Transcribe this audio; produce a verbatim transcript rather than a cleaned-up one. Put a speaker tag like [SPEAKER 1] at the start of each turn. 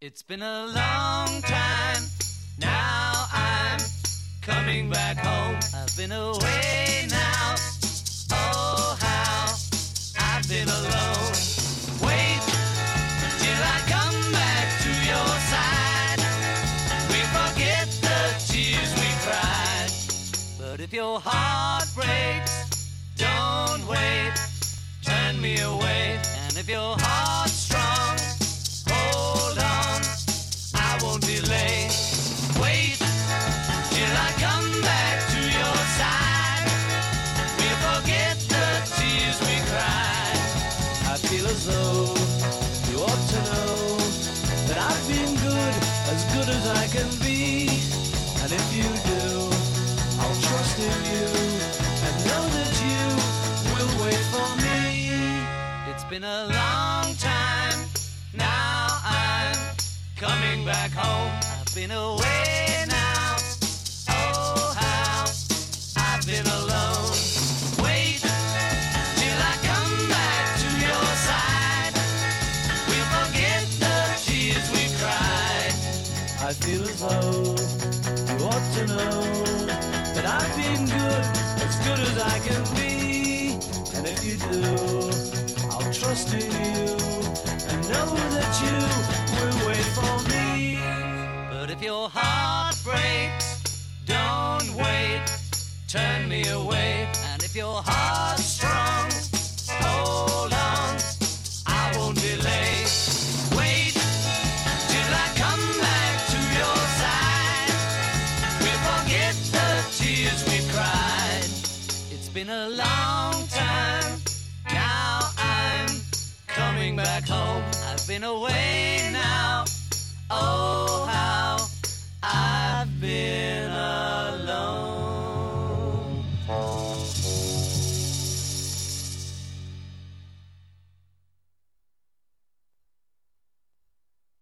[SPEAKER 1] It's been a long time, now I'm coming back home. I've been away now, oh how I've been alone. Wait till I come back to your side. We forget the tears we cried. But if your heart breaks, don't wait, turn me away. And if your heart's strong, hold on, I won't delay. Wait till I come back to your side. We'll forget the tears we cried. I feel as though you ought to know that I've been good, as good as I can be. And if you do, I'll trust in you and know that you will wait for me. It's been a long time, now I'm coming back home. I've been away now, oh how I've been alone. Wait till I come back to your side. We'll forget the tears we cried. I feel as though you ought to know that I've been good, as good as I can be. And if you do, I'll trust in you and know that you will wait for me. But if your heart breaks, don't wait, turn me away. And if your heart's strong, hold on, I won't delay. Wait till I come back to your side. We'll forget the tears we cried. It's been a long time, now I'm coming back home. I've been away now, oh